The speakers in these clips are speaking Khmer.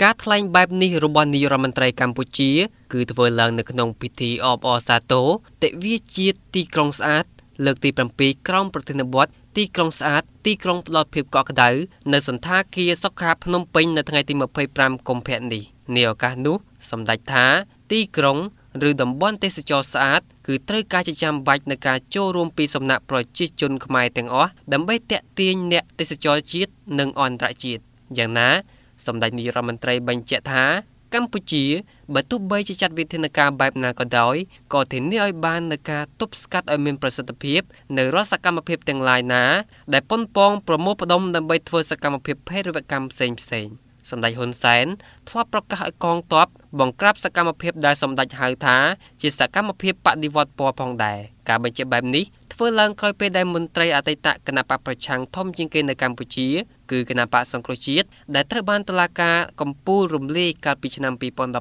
ការថ្លែងបែបនេះរបស់នាយករដ្ឋមន្ត្រីកម្ពុជាគឺធ្វើឡើងនៅក្នុងពិធីអបអរសាទរទិវាជាតិទីក្រុងស្អាតលើកទី7ក្រោមប្រធានបទទីក្រុងស្អាតទីក្រុងផ្ដល់ភាពកក់ក្ដៅនៅសន្តាគារសុខាភ្នំពេញនៅថ្ងៃទី25កុម្ភៈនេះនាឱកាសនោះសម្ដេចថាទីក្រុងឬតំបន់ទេសចរស្អាតគឺត្រូវការជាចាំបាច់នៅការចូលរួមពីសំណាក់ប្រជាជនខ្មែរទាំងអស់ដើម្បីទាក់ទាញអ្នកទេសចរជាតិនិងអន្តរជាតិយ៉ាងណាសម្ដេចនាយករដ្ឋមន្ត្រីបញ្ជាក់ថាកម្ពុជាបើទោះបីជាចាត់វិធានការបែបណាក៏ដោយក៏ធានាឲ្យបាននូវការទប់ស្កាត់ឲ្យមានប្រសិទ្ធភាពនៅរាល់សកម្មភាពទាំងឡាយណាដែលប៉ុនប៉ងប្រមូលផ្ដុំដើម្បីធ្វើសកម្មភាពភេរវកម្មផ្សេងៗសម្ដេចហ៊ុនសែនធ្លាប់ប្រកាសឲ្យកងទ័ពបង្ក្រាបសកម្មភាពដែលសម្ដេចហៅថាជាសកម្មភាពបដិវត្តពណ៌ផងដែរការបញ្ជាក់បែបនេះធ្វើឡើងក្រោយពេលដែលមន្ត្រីអតីតគណបកប្រឆាំងធំជាងគេនៅកម្ពុជាគឺគណបកសង្គ្រោះជាតិដែលត្រូវបានតុលាការកំពូលរំលាយកាលពីឆ្នាំ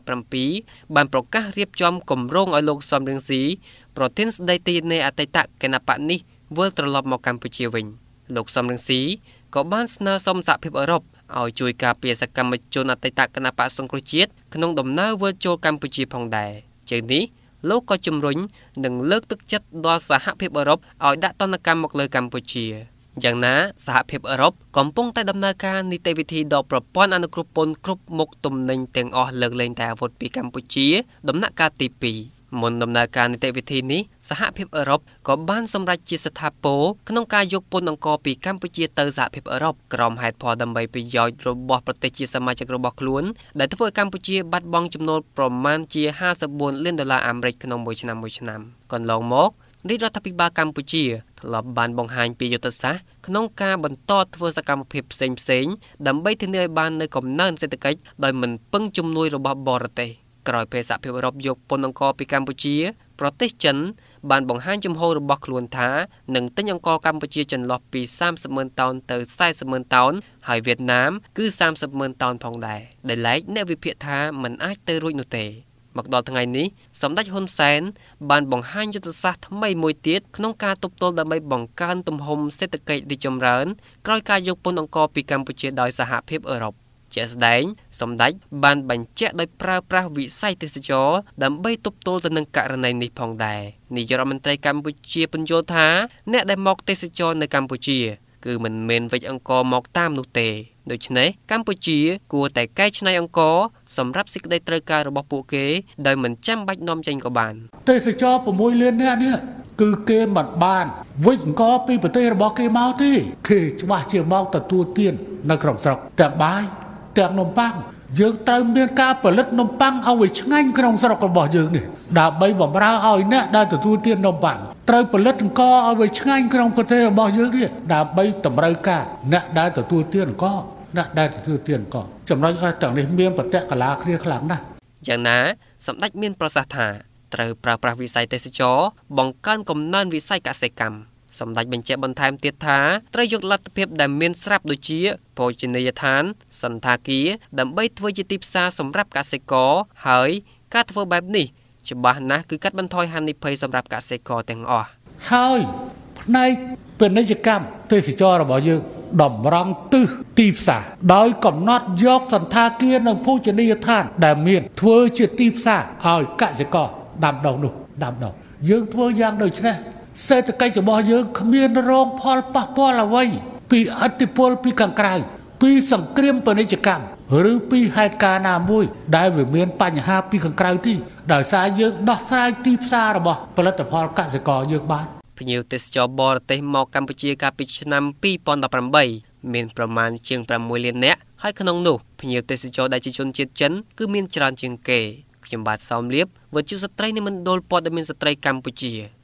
2017បានប្រកាសរៀបចំគម្រោងឲ្យលោកសំរងស៊ីប្រធានស្ដីទីនៃអតីតគណបកនេះវិលត្រឡប់មកកម្ពុជាវិញលោកសំរងស៊ីក៏បានស្នើសុំសហភាពអឺរ៉ុបឲ្យជួយការពារសកម្មជនអតីតគណបកសង្គ្រោះជាតិក្នុងដំណើរវិលចូលកម្ពុជាផងដែរជាងនេះលោកក៏ជំរុញនិងលើកទឹកចិត្តដល់សហភាពអឺរ៉ុបឲ្យដាក់ទណ្ឌកម្មមកលើកម្ពុជាយ៉ាងណាសហភាពអឺរ៉ុបកំពុងតែដំណើរការនីតិវិធីដកប្រព័ន្ធអនុគ្រោះពន្ធគ្រប់មុខទំនិញទាំងអស់លើកលែងតែអាវុធពីកម្ពុជាដំណាក់កាលទី2មុនដំណើរការនីតិវិធីនេះសហភាពអឺរ៉ុបក៏បានសម្រេចជាស្ថាពរក្នុងការយកពន្ធអង្គរពីកម្ពុជាទៅសហភាពអឺរ៉ុបក្រោមហេតុផលដើម្បីប្រយោជន៍របស់ប្រទេសជាសមាជិករបស់ខ្លួនដែលធ្វើឲ្យកម្ពុជាបាត់បង់ចំណូលប្រមាណជា$54 លានអាមេរិកក្នុងមួយឆ្នាំកន្លងមករាជរដ្ឋាភិបាលកម្ពុជាធ្លាប់បានបង្ហាញពីយុទ្ធសាស្ត្រក្នុងការបន្តធ្វើសកម្មភាពផ្សេងៗដើម្បីធានាឲ្យបាននូវកំណើនសេដ្ឋកិច្ចដោយមិនពឹងជំនួយរបស់បរទេសក្រោយពេលសហភាពអឺរ៉ុបយកពន្ធអង្គរពីកម្ពុជាប្រទេសចិនបានបង្ហាញជំហររបស់ខ្លួនថានឹងទិញអង្គរកម្ពុជាចន្លោះពី30,000 តោនទៅ40,000 តោនហើយវៀតណាមគឺ30,000 តោនផងដែរដែលឡែកអ្នកវិភាគថាមិនអាចទៅរួចនោះទេមកដល់ថ្ងៃនេះសម្ដេចហ៊ុនសែនបានបង្ហាញយុទ្ធសាស្ត្រថ្មីមួយទៀតក្នុងការទប់ទល់ដើម្បីបង្កើនទំហំសេដ្ឋកិច្ចរីកចម្រើនក្រោយការយកពន្ធអង្គរពីកម្ពុជាដោយសហភាពអឺរ៉ុបជាក់ស្ដែងសម្ដេចបានបញ្ជាក់ដោយប្រើប្រាស់វិស័យទេសចរដើម្បីទប់ទល់ទៅនឹងករណីនេះផងដែរនាយករដ្ឋមន្ត្រីកម្ពុជាបញ្យល់ថាអ្នកដែលមកទេសចរនៅកម្ពុជាគឺមិនមែនវិចអង្គរមកតាមនោះទេដូច្នេះកម្ពុជាគួរតែកែច្នៃអង្គរសម្រាប់សេចក្តីត្រូវការរបស់ពួកគេដោយមិនចាំបាច់នាំចេញក៏បានទេសចរ6 លាននាក់នេះគឺគេមិនបានវិចអង្គរពីប្រទេសរបស់គេមកទេគេច្បាស់ជាមកទទួលទាននៅក្នុងស្រុកទាំងបាយទាំងនំប៉័ងយើងត្រូវមានការផលិតនំប៉័ងឲ្យឆ្ងាញ់ក្នុងស្រុករបស់យើងនេះដើម្បីបម្រើឲ្យអ្នកដែលទទួលទាននំប៉័ងត្រូវផលិតអង្គរឲ្យឆ្ងាញ់ក្នុងប្រទេសរបស់យើងនេះដើម្បីតម្រូវការអ្នកដែលទទួលទានអង្គរអ្នកដែលទទួលទានអង្គរចំណុចទាំងនេះមានបតកលាគ្នាខ្លាំងណាស់យ៉ាងណាសម្ដេចមានប្រសាសន៍ថាត្រូវប្រើប្រាស់វិស័យទេសចរបង្កើនកំណើនវិស័យកសិកម្មសម្ដេចបញ្ជាក់បន្ថែមទៀតថាត្រូវយកលទ្ធភាពដែលមានស្រាប់ដូចជាភោជនីយដ្ឋានសន្តាគារដើម្បីធ្វើជាទីផ្សារសម្រាប់កសិករហើយការធ្វើបែបនេះច្បាស់ណាស់គឺកាត់បន្ថយហានិភ័យសម្រាប់កសិករទាំងអស់ហើយផ្នែកពាណិជ្ជកម្មទេសចររបស់យើងតម្រង់ទិសទីផ្សារដោយកំណត់យកសន្តាគារនិងភោជនីយដ្ឋានដែលមានធ្វើជាទីផ្សារឲ្យកសិករដាំដុះនោះដាំដុះយើងធ្វើយ៉ាងដូចនេះសេដ្ឋកិច្ចរបស់យើងគ្មានរងផលប៉ះពាល់អ្វីពីឥទ្ធិពលពីខាងក្រៅពីសង្គ្រាមពាណិជ្ជកម្មឬពីហេតុការណ៍ណាមួយដែលវាមានបញ្ហាពីខាងក្រៅទីដោយសារយើងដោះស្រាយទីផ្សាររបស់ផលិតផលកសិករយើងបានភ្ញៀវទេសចរបរទេសមកកម្ពុជាកាលពីឆ្នាំ2018មានប្រមាណជាង6 លាននាក់ហើយក្នុងនោះភ្ញៀវទេសចរដែលជាជនជាតិចិនគឺមានច្រើនជាងគេខ្ញុំបាទសោមលៀបវិទ្យុស្ត្រីនៃមណ្ឌលព័ត៌មានស្ត្រីកម្ពុជា